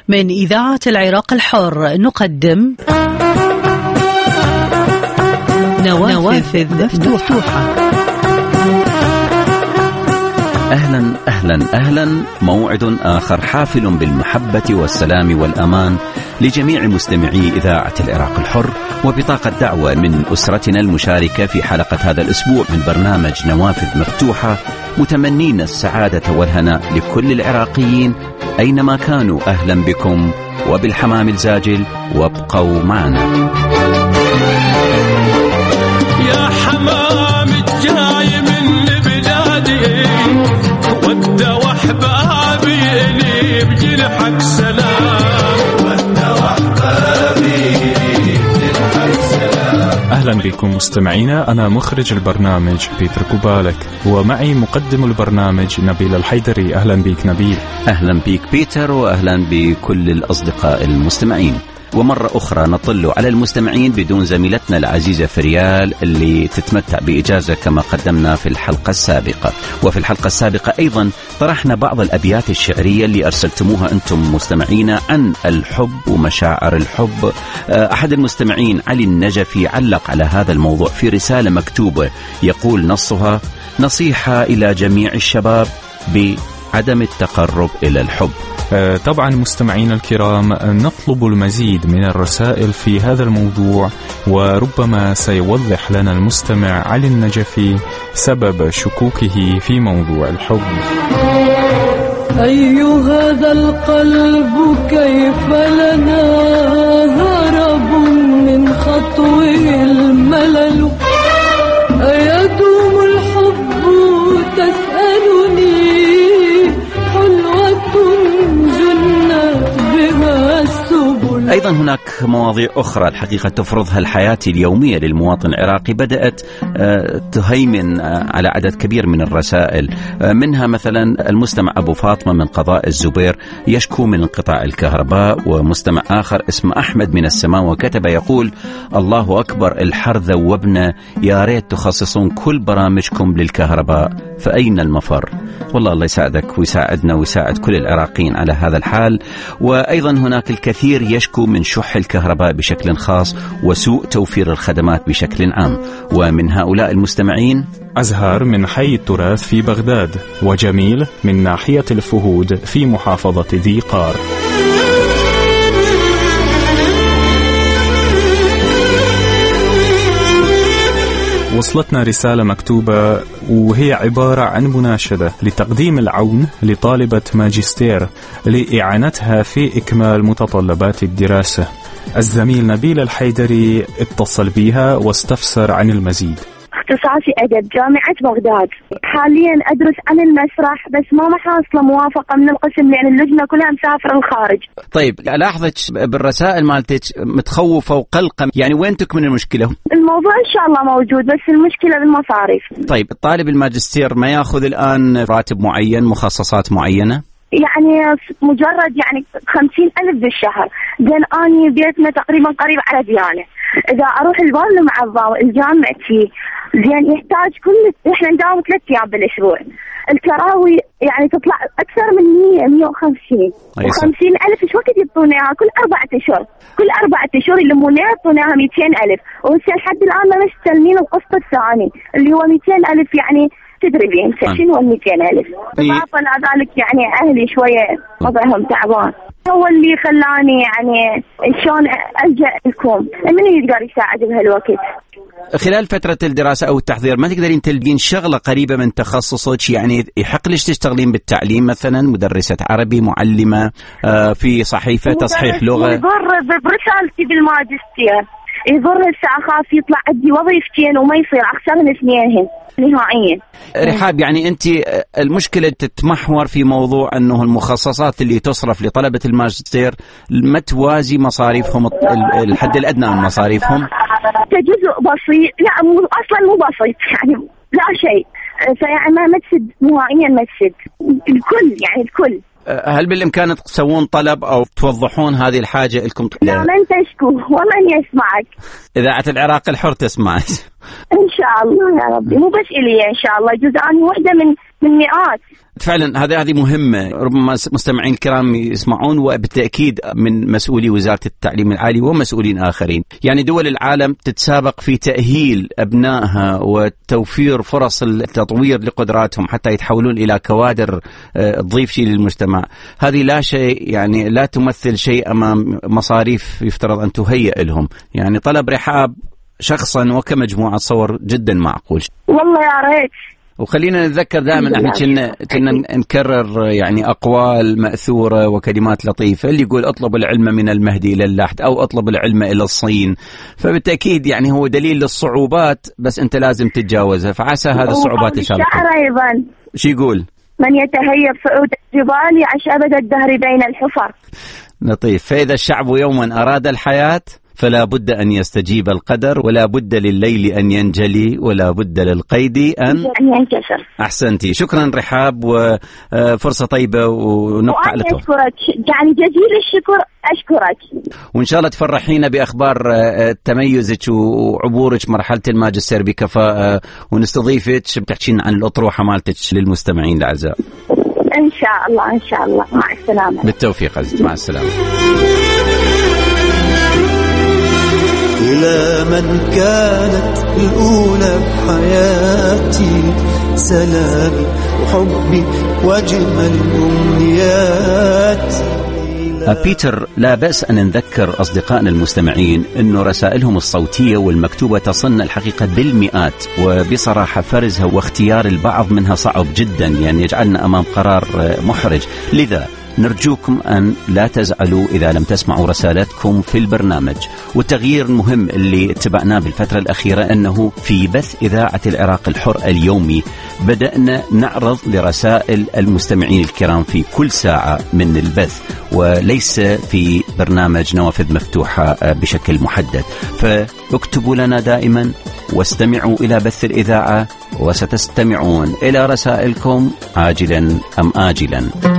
من إذاعة العراق الحر نقدم نوافذ مفتوحة. أهلا أهلا أهلا، موعد آخر حافل بالمحبة والسلام والأمان لجميع مستمعي إذاعة العراق الحر، وبطاقة دعوة من أسرتنا المشاركة في حلقة هذا الأسبوع من برنامج نوافذ مفتوحة، متمنين السعادة والهناء لكل العراقيين أينما كانوا. أهلا بكم وبالحمام الزاجل، وابقوا معنا. يا حمام الجاي من بلادي ود وحبابي اللي بجنحك سلام، ود وحبابي بجنحك سلام. أهلا بكم مستمعينا، أنا مخرج البرنامج بيتر كوبالك، ومعي مقدم البرنامج نبيل الحيدري. أهلا بك نبيل. أهلا بك بيتر، وأهلا بكل الأصدقاء المستمعين. ومرة أخرى نطل على المستمعين بدون زميلتنا العزيزة فريال اللي تتمتع بإجازة كما قدمنا في الحلقة السابقة. وفي الحلقة السابقة أيضا طرحنا بعض الأبيات الشعرية اللي أرسلتموها أنتم مستمعين عن الحب ومشاعر الحب. أحد المستمعين علي النجفي علق على هذا الموضوع في رسالة مكتوبة يقول نصها: نصيحة إلى جميع الشباب بعدم التقرب إلى الحب. طبعا مستمعين الكرام، نطلب المزيد من الرسائل في هذا الموضوع، وربما سيوضح لنا المستمع علي النجفي سبب شكوكه في موضوع الحب. أي هذا القلب كيف لنا هرب من خطوه الملل، أيدوم الحب تسألني أيضا هناك مواضيع أخرى الحقيقة تفرضها الحياة اليومية للمواطن العراقي، بدأت تهيمن على عدد كبير من الرسائل. منها مثلا المستمع أبو فاطمة من قضاء الزبير يشكو من انقطاع الكهرباء، ومستمع آخر اسمه أحمد من السماء وكتب يقول: الله أكبر، الحر ذوبنا، يا ريت تخصصون كل برامجكم للكهرباء، فأين المفر؟ والله الله يساعدك ويساعدنا ويساعد كل العراقيين على هذا الحال. وأيضا هناك الكثير يشكو من شح الكهرباء بشكل خاص وسوء توفير الخدمات بشكل عام. ومن هؤلاء المستمعين أزهار من حي التراث في بغداد، وجميل من ناحية الفهود في محافظة ذي قار. وصلتنا رسالة مكتوبة وهي عبارة عن مناشدة لتقديم العون لطالبة ماجستير لإعانتها في إكمال متطلبات الدراسة. الزميل نبيل الحيدري اتصل بها واستفسر عن المزيد. اختصاصي أدب، جامعة بغداد. حاليا أدرس عن المسرح، بس ما محاصلة موافقة من القسم لأن اللجنة كلها مسافرة الخارج. طيب لاحظت بالرسائل مالتك متخوفة وقلقة، يعني وين تكمن المشكلة؟ الموضوع إن شاء الله موجود، بس المشكلة بالمصاريف. طيب طالب الماجستير ما يأخذ الآن راتب معين، مخصصات معينة؟ يعني مجرد يعني 50,000 بالشهر. زين أني بيتنا تقريبا قريب على ديانة، إذا أروح الباب المعظم الجامعتي زين يحتاج إحنا نداوم 3 أيام بالأسبوع، الكراوي يعني تطلع أكثر من 100-150 و50,000 إيش وقت يعطونا إياها؟ كل 4 أشهر، كل 4 أشهر يلمونا يعطونا 200,000، وهسه لحد الآن ما مستلمين القسط الثاني اللي هو 200,000. يعني تدري بين شنو 200,000. إضافة إلى ذلك يعني أهلي شوية وضعهم تعبان، هو اللي خلاني يعني شلون ألجأ لكم. من يقدر يساعد بهالوقت؟ خلال فترة الدراسة أو التحضير ما تقدرين تلقين شغلة قريبة من تخصصك؟ يعني يحق ليش تشتغلين بالتعليم مثلا، مدرسة عربي، معلمة في صحيفة، تصحيح لغة؟ يضر برسالتي بالماجستير، يضر هسه أخاف يطلع عندي وظيفتين وما يصير أخسرن 2 نهائيا. رحاب، يعني أنت المشكلة تتمحور في موضوع أنه المخصصات اللي تصرف لطلبة الماجستير ما توازي مصاريفهم، الحد الأدنى من مصاريفهم؟ جزء بسيط، لا أصلا مو بسيط، يعني لا شيء، فيعني ما تسد نهائيا، ما تسد الكل، يعني الكل. هل بالإمكان تسوون طلب أو توضحون هذه الحاجة لكم؟ لا من تشكو والله إني أسمعك. إذاعة العراق الحر تسمعك. إن شاء الله يا ربي، مو بس إلي إن شاء الله، يجوز أني واحدة من مئات. فعلا هذه مهمة، ربما مستمعين الكرام يسمعون، وبالتأكيد من مسؤولي وزارة التعليم العالي ومسؤولين آخرين. يعني دول العالم تتسابق في تأهيل أبنائها وتوفير فرص التطوير لقدراتهم حتى يتحولون إلى كوادر تضيف شيء للمجتمع. هذه لا شيء، يعني لا تمثل شيء أمام مصاريف يفترض أن تهيئ لهم. يعني طلب رحاب شخصا وكمجموعة صور جدا معقول. والله يا ريت. وخلينا نتذكر دائما احنا كنا نكرر يعني اقوال ماثوره وكلمات لطيفه، اللي يقول اطلب العلم من المهدي الى اللحد او اطلب العلم الى الصين. فبالتاكيد يعني هو دليل للصعوبات، بس انت لازم تتجاوزها، فعسى هذه الصعوبات ان شاء الله. الشعر ايضا شو يقول؟ من يتهيب صعود الجبال يعش ابد الدهر بين الحفر. لطيف. فاذا الشعب يوما اراد الحياه فلا بد أن يستجيب القدر، ولا بد لليل أن ينجلي، ولا بد للقيد أن ينكسر. أحسنتي، شكرا رحاب، وفرصة طيبة ونبقى على تواصل. أشكرك، يعني جزيل الشكر، أشكرك. وإن شاء الله تفرحينا بأخبار تميزك وعبورك مرحلة الماجستير بكفاءة، ونستضيفك بتحكين عن الأطروحة مالتك للمستمعين الأعزاء. إن شاء الله إن شاء الله، مع السلامة. بالتوفيق عزيزتي، مع السلامة. إلى من كانت الأولى بحياتي، سلامي وحبي وأجمل أمنياتي. بيتر، لا بأس أن نذكر أصدقائنا المستمعين أنه رسائلهم الصوتية والمكتوبة تصلنا الحقيقة بالمئات، وبصراحة فرزها واختيار البعض منها صعب جدا، يعني يجعلنا أمام قرار محرج. لذا نرجوكم أن لا تزعلوا إذا لم تسمعوا رسالتكم في البرنامج. والتغيير المهم اللي اتبعناه بالفترة الأخيرة أنه في بث إذاعة العراق الحر اليومي بدأنا نعرض لرسائل المستمعين الكرام في كل ساعة من البث، وليس في برنامج نوافذ مفتوحة بشكل محدد. فاكتبوا لنا دائما واستمعوا إلى بث الإذاعة، وستستمعون إلى رسائلكم عاجلا أم آجلا.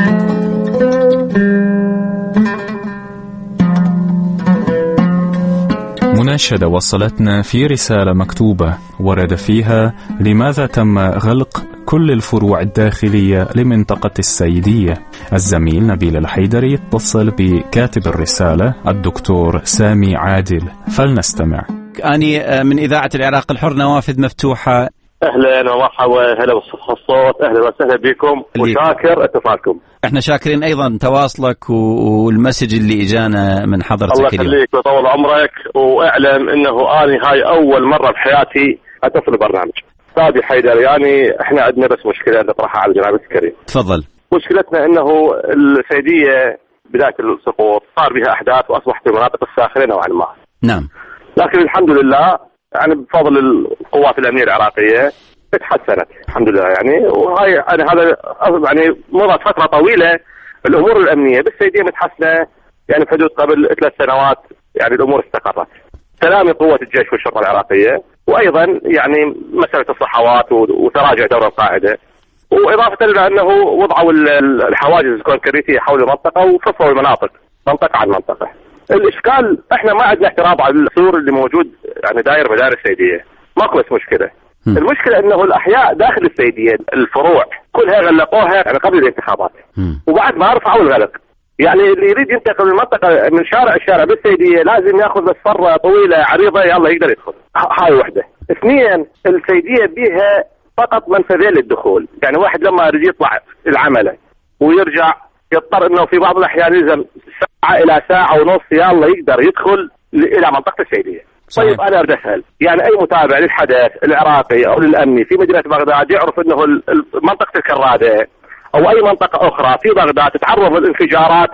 مناشدة وصلتنا في رسالة مكتوبة ورد فيها: لماذا تم غلق كل الفروع الداخلية لمنطقة السيدية؟ الزميل نبيل الحيدري اتصل بكاتب الرسالة الدكتور سامي عادل، فلنستمع. أنا من إذاعة العراق الحر نوافذ مفتوحة. أهلا ومرحبا، هلا بالصوت، أهلا وسهلا بكم، وشاكر اتصالكم. احنا شاكرين أيضا تواصلك والمسج اللي إجانا من حضرتك. الله يخليك ويطول عمرك، وأعلم أنه أنا هاي أول مرة بحياتي أتصل برنامج. أستاذي حيدر، يعني احنا عندنا بس مشكلة نطرحها على جناب الكريم. تفضل. مشكلتنا أنه السيدية بداية السقوط صار بها أحداث وأصبحت المناطق الساخنة نوعا ما. نعم. لكن الحمد لله يعني بفضل القوات الأمنية العراقية تحسنت الحمد لله، يعني وهاي يعني هذا يعني مضت فترة طويلة الأمور الأمنية بالسيدية متحسنة، يعني بحدود قبل 3 سنوات يعني الأمور استقرت. سلامي قوة الجيش والشرطة العراقية، وأيضا يعني مسألة الصحوات وتراجع دور القاعدة، وإضافة إلى أنه وضعوا الحواجز الكونكريتية حول المنطقة وفصلوا المناطق منطقة عن منطقة. الإشكال احنا ما عندنا اعتراض على السور اللي موجود يعني داير مدار السيدية، ماكو بس مشكلة. المشكلة انه الاحياء داخل السيدية الفروع كلها غلقوها يعني قبل الانتخابات، وبعد ما رفعوا الغلق. يعني اللي يريد ينتقل من المنطقة من شارع بالسيدية لازم ياخذ بس فرة طويلة عريضة يلا يقدر يدخل. هاي وحدة. 2، السيدية بيها فقط منفذين للدخول، يعني واحد لما يريد يطلع العمل ويرجع يضطر انه في بعض الاحيان يلزم ساعة الى ساعة ونص يلا يقدر يدخل الى منطقة السيدية. صحيح. طيب انا اريد اسال، يعني اي متابع للحدث العراقي او للامني في مدينة بغداد يعرف انه منطقة الكرادة او اي منطقة اخرى في بغداد تتعرض للانفجارات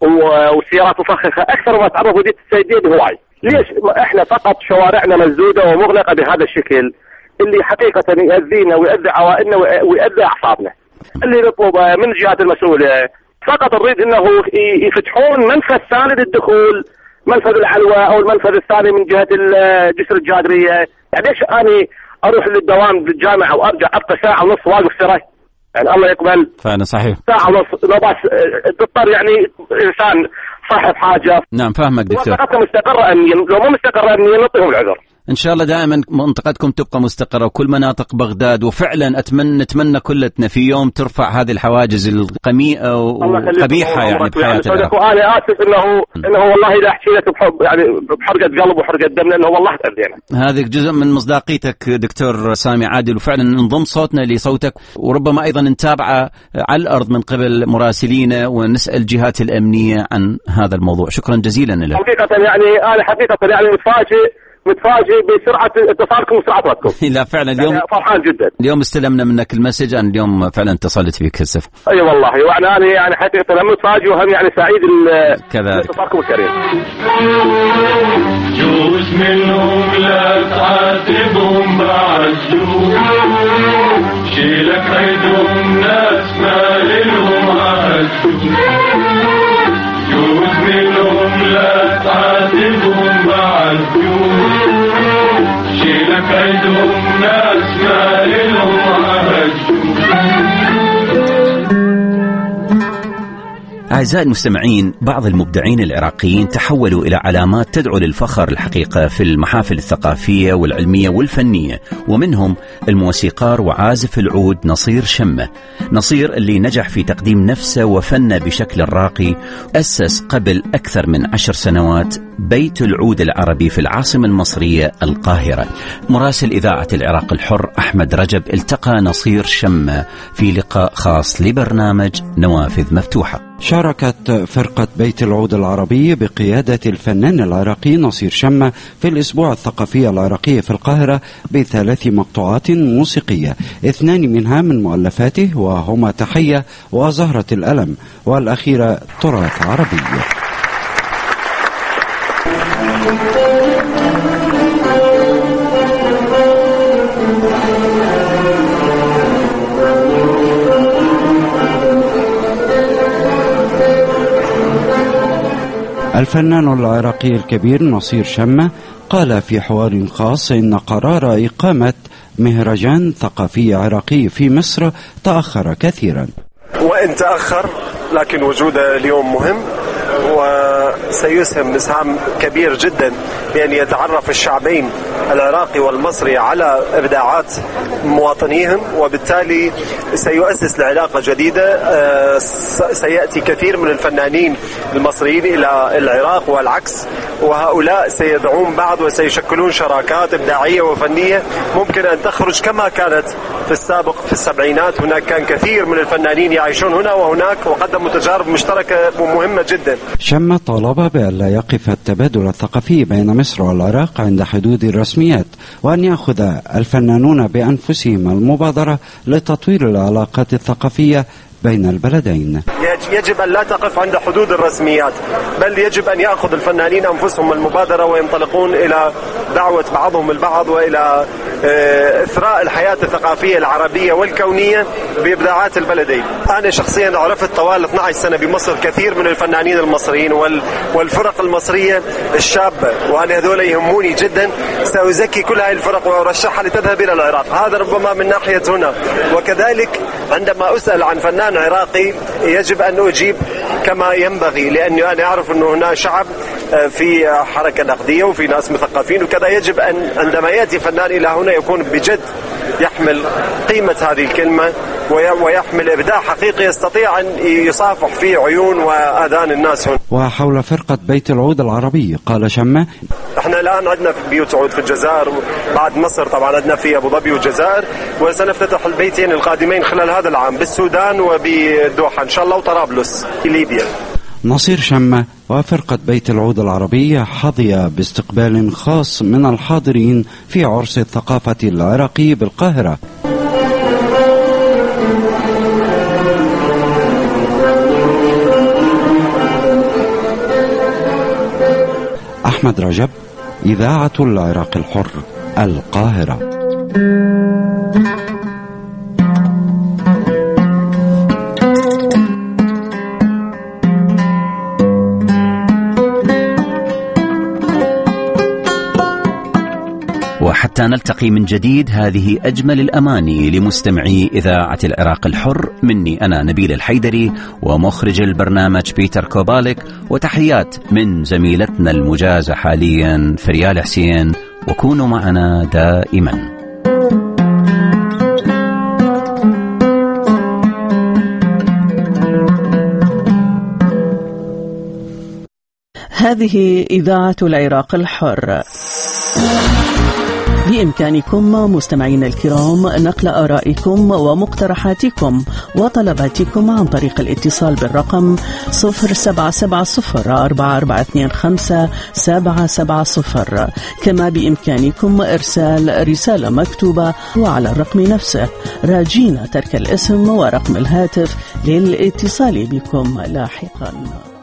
وسيارات مفخخة اكثر ما تعرض مدينة السيدية بهواي. ليش احنا فقط شوارعنا مسدودة ومغلقة بهذا الشكل اللي حقيقة يؤذينا ويؤذي عوائلنا ويؤذي اعصابنا؟ اللي نطلبه من الجهات المسؤولة فقط نريد انه يفتحون منفذ ثاني للدخول، منفذ الحلوى او المنفذ الثاني من جهة جسر الجادرية. يعني ليش اني اروح للدوام للجامعة وارجع ابقى ساعة ونص واقف سري؟ يعني الله يقبل. فعلا صحيح. ساعة ونص لو بس تضطر يعني انسان صاحب حاجة. نعم فاهمك دكتور. منطقتنا مستقرة امنيا، لو مو مستقرة امنيا نعطيهم العذر. إن شاء الله دائما منطقتكم تبقى مستقرة وكل مناطق بغداد، وفعلا نتمنى كلتنا في يوم ترفع هذه الحواجز القميئة وقبيحة يعني بحياة العراق. وأنا آسف إنه والله إذا أحكي لك بحب يعني بحرقة قلب وحرقة دم، لأنه والله تأذينا. هذا جزء من مصداقيتك دكتور سامي عادل، وفعلا ننضم صوتنا لصوتك، وربما أيضا نتابعه على الأرض من قبل مراسلينا ونسأل الجهات الأمنية عن هذا الموضوع. شكرا جزيلا لك. حقيقة يعني أنا حقيقة يعني متفاجئ بسرعة اتصالكم وسرعة ردكم. لا فعلا اليوم يعني فرحان جدا. اليوم استلمنا منك المسج، أن اليوم فعلا اتصلت بك كسف. أي والله، وأنا يعني حقيقة هم متفاجئ وهم يعني سعيد اتصالكم الكريم. جوز منهم لا تعاتبهم بعزوز، شيلك عيدهم ناس ما لهم عزوز. جوز منهم لا تعاتبهم بعزوز، شيلك عيدهم ناس ما لهم عزوز. أعزائي المستمعين، بعض المبدعين العراقيين تحولوا إلى علامات تدعو للفخر الحقيقة في المحافل الثقافية والعلمية والفنية، ومنهم الموسيقار وعازف العود نصير شمة. نصير اللي نجح في تقديم نفسه وفنه بشكل راقي، أسس قبل أكثر من 10 سنوات بيت العود العربي في العاصمة المصرية القاهرة. مراسل إذاعة العراق الحر أحمد رجب التقى نصير شمة في لقاء خاص لبرنامج نوافذ مفتوحة. شاركت فرقة بيت العود العربي بقيادة الفنان العراقي نصير شمة في الأسبوع الثقافي العراقي في القاهرة ب3 مقطوعات موسيقية، 2 منها من مؤلفاته وهما تحية وزهرة الألم، والأخيرة تراث عربي. الفنان العراقي الكبير نصير شمة قال في حوار خاص إن قرار إقامة مهرجان ثقافي عراقي في مصر تأخر كثيرا. وإن تأخر لكن وجوده اليوم مهم، وسيسهم مساهم كبير جدا بأن يتعرف الشعبين العراقي والمصري على إبداعات مواطنيهم، وبالتالي سيؤسس لعلاقة جديدة. سيأتي كثير من الفنانين المصريين إلى العراق والعكس، وهؤلاء سيدعون بعض وسيشكلون شراكات إبداعية وفنية ممكن أن تخرج كما كانت في السابق في السبعينات. هناك كان كثير من الفنانين يعيشون هنا وهناك وقدموا تجارب مشتركة ومهمة جدا. شمة طالب بأن لا يقف التبادل الثقافي بين مصر والعراق عند حدود الرسميات، وأن يأخذ الفنانون بأنفسهم المبادرة لتطوير العلاقات الثقافية بين البلدين. يجب أن لا تقف عند حدود الرسميات، بل يجب أن يأخذ الفنانين أنفسهم المبادرة وينطلقون إلى دعوة بعضهم البعض وإلى إثراء الحياة الثقافية العربية والكونية بإبداعات البلدين. أنا شخصيا عرفت طوال 12 سنة بمصر كثير من الفنانين المصريين والفرق المصرية الشابة، وأنا هذول يهموني جدا. سأزكي كل هذه الفرق وأرشحها لتذهب إلى العراق. هذا ربما من ناحية هنا. وكذلك عندما أسأل عن فنان عراقي يجب أن أجيب كما ينبغي، لأني أنا أعرف أنه هنا شعب في حركة نقدية وفي ناس مثقفين وكذا. يجب أن عندما يأتي فنان إلى هنا يكون بجد يحمل قيمة هذه الكلمة ويحمل إبداع حقيقي يستطيع أن يصافح في عيون وآذان الناس هنا. وحول فرقة بيت العود العربي قال شمة: احنا الآن عندنا بيوت عود في الجزائر بعد مصر، طبعا عندنا في أبو ظبي والجزائر، وسنفتتح البيتين القادمين خلال هذا العام بالسودان وبالدوحة إن شاء الله وطرابلس في ليبيا. نصير شمة وفرقة بيت العود العربي حظي باستقبال خاص من الحاضرين في عرس الثقافة العراقي بالقاهرة. أحمد رجب، إذاعة العراق الحر، القاهرة. وحتى نلتقي من جديد، هذه أجمل الأماني لمستمعي إذاعة العراق الحر. مني أنا نبيل الحيدري ومخرج البرنامج بيتر كوبالك، وتحيات من زميلتنا المجازة حاليا فريال حسين. وكونوا معنا دائما. هذه إذاعة العراق الحر. بإمكانكم مستمعينا الكرام نقل آرائكم ومقترحاتكم وطلباتكم عن طريق الاتصال بالرقم 07704425-770. كما بإمكانكم إرسال رسالة مكتوبة وعلى الرقم نفسه، راجين ترك الاسم ورقم الهاتف للاتصال بكم لاحقا.